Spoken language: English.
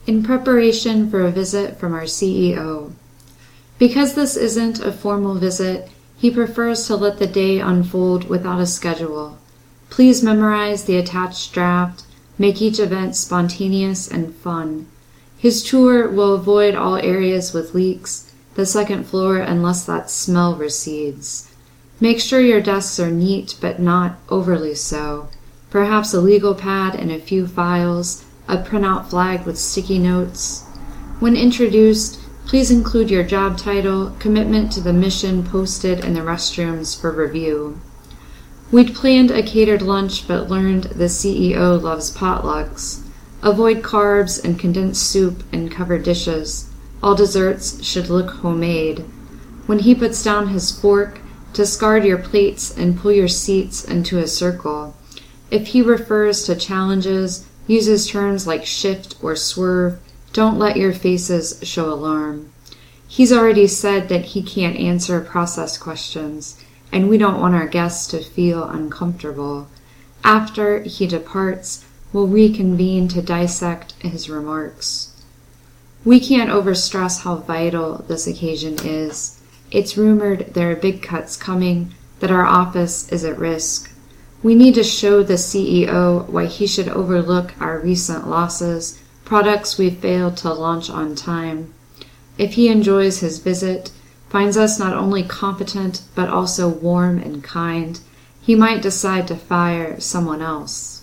in preparation for a visit from our CEO. Because this isn't a formal visit, he prefers to let the day unfold without a schedule. Please memorize the attached draft, make each event spontaneous and fun. His tour will avoid all areas with leaks, the second floor unless that smell recedes. Make sure your desks are neat but not overly so. Perhaps a legal pad and a few files, a printout flag with sticky notes. When introduced, please include your job title, commitment to the mission posted in the restrooms for review. We'd planned a catered lunch but learned the CEO loves potlucks. Avoid carbs and condensed soup and covered dishes. All desserts should look homemade. When he puts down his fork, discard your plates and pull your seats into a circle. If he refers to challenges, uses terms like shift or swerve, don't let your faces show alarm. He's already said that he can't answer process questions, and we don't want our guests to feel uncomfortable. After he departs, we'll reconvene to dissect his remarks. We can't overstress how vital this occasion is. It's rumored there are big cuts coming, that our office is at risk. We need to show the CEO why he should overlook our recent losses, products we failed to launch on time. If he enjoys his visit, finds us not only competent but also warm and kind, he might decide to fire someone else.